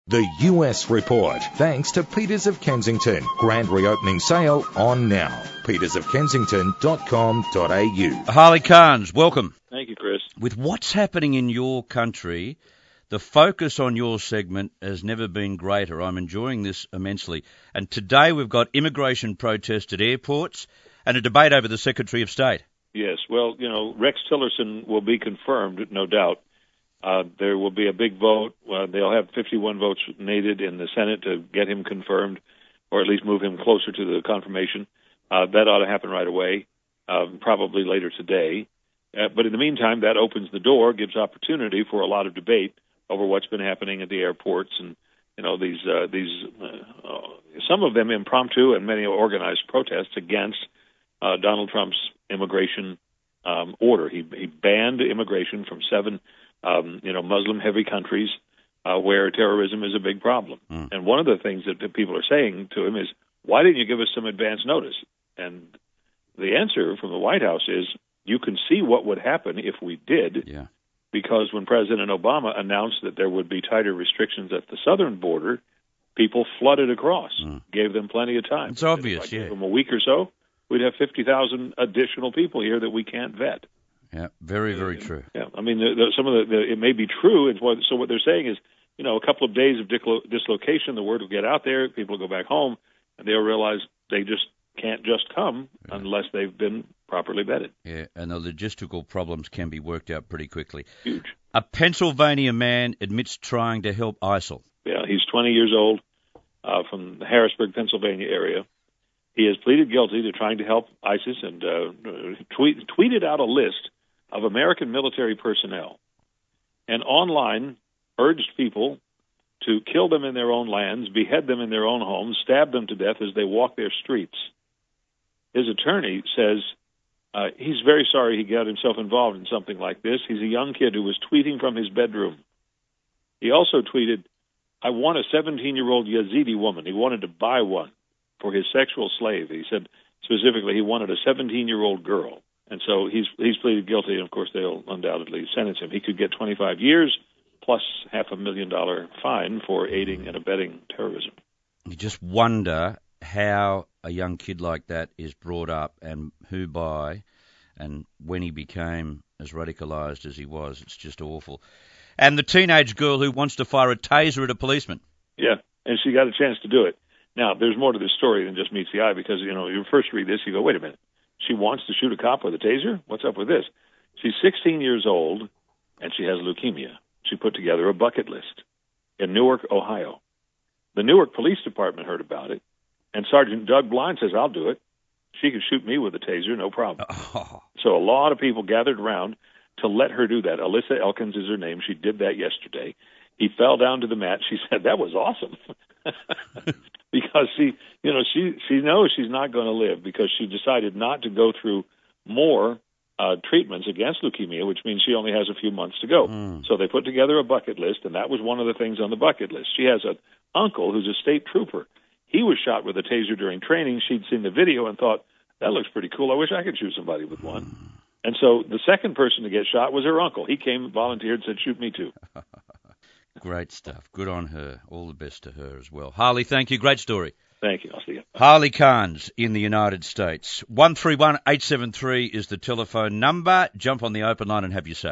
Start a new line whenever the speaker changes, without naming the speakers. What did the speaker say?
The US Report, thanks to Peters of Kensington. Grand reopening sale on now. petersofkensington.com.au.
Harley Carnes, welcome.
Thank you, Chris.
With what's happening in your country, the focus on your segment has never been greater. I'm enjoying this immensely. And today we've got immigration protests at airports and a debate over the Secretary of State.
Yes, well, Rex Tillerson will be confirmed, no doubt. There will be a big vote. They'll have 51 votes needed in the Senate to get him confirmed, or at least move him closer to the confirmation. That ought to happen right away, probably later today. But in the meantime, that opens the door, gives opportunity for a lot of debate over what's been happening at the airports, and these some of them impromptu and many organized protests against Donald Trump's immigration order. He banned immigration from 7 Muslim-heavy countries where terrorism is a big problem. And one of the things that people are saying to him is, why didn't you give us some advance notice? And the answer from the White House is, you can see what would happen if we did, because when President Obama announced that there would be tighter restrictions at the southern border, people flooded across, gave them plenty of time.
It's obvious,
From a week or so, we'd have 50,000 additional people here that we can't vet.
Yeah, very, very true.
Yeah, I mean, some of it may be true. So what they're saying is, a couple of days of dislocation, the word will get out there, people will go back home, and they'll realize they just can't just come unless they've been properly vetted. Yeah,
and the logistical problems can be worked out pretty quickly.
Huge.
A Pennsylvania man admits trying to help ISIL.
Yeah, he's 20 years old, from the Harrisburg, Pennsylvania area. He has pleaded guilty to trying to help ISIS and tweeted out a list of American military personnel, and online urged people to kill them in their own lands, behead them in their own homes, stab them to death as they walk their streets. His attorney says he's very sorry he got himself involved in something like this. He's a young kid who was tweeting from his bedroom. He also tweeted, I want a 17-year-old Yazidi woman. He wanted to buy one for his sexual slave. He said specifically he wanted a 17-year-old girl. And so he's pleaded guilty, and of course they'll undoubtedly sentence him. He could get 25 years plus $500,000 fine for aiding and abetting terrorism.
You just wonder how a young kid like that is brought up, and who by, and when he became as radicalized as he was. It's just awful. And the teenage girl who wants to fire a taser at a policeman.
Yeah, and she got a chance to do it. Now, there's more to this story than just meets the eye, because, you first read this, you go, wait a minute. She wants to shoot a cop with a taser? What's up with this? She's 16 years old, and she has leukemia. She put together a bucket list in Newark, Ohio. The Newark Police Department heard about it, and Sergeant Doug Blind says, I'll do it. She can shoot me with a taser, no problem.
Oh.
So a lot of people gathered around to let her do that. Alyssa Elkins is her name. She did that yesterday. He fell down to the mat. She said, that was awesome. Because she knows she's not going to live, because she decided not to go through more treatments against leukemia, which means she only has a few months to go. So they put together a bucket list, and that was one of the things on the bucket list. She has an uncle who's a state trooper. He was shot with a taser during training. She'd seen the video and thought, that looks pretty cool. I wish I could shoot somebody with one. And so the second person to get shot was her uncle. He came, volunteered, said, shoot me too.
Great stuff. Good on her. All the best to her as well. Harley, thank you. Great story.
Thank you. I'll see you.
Harley Carnes in the United States. 131-873 is the telephone number. Jump on the open line and have your say.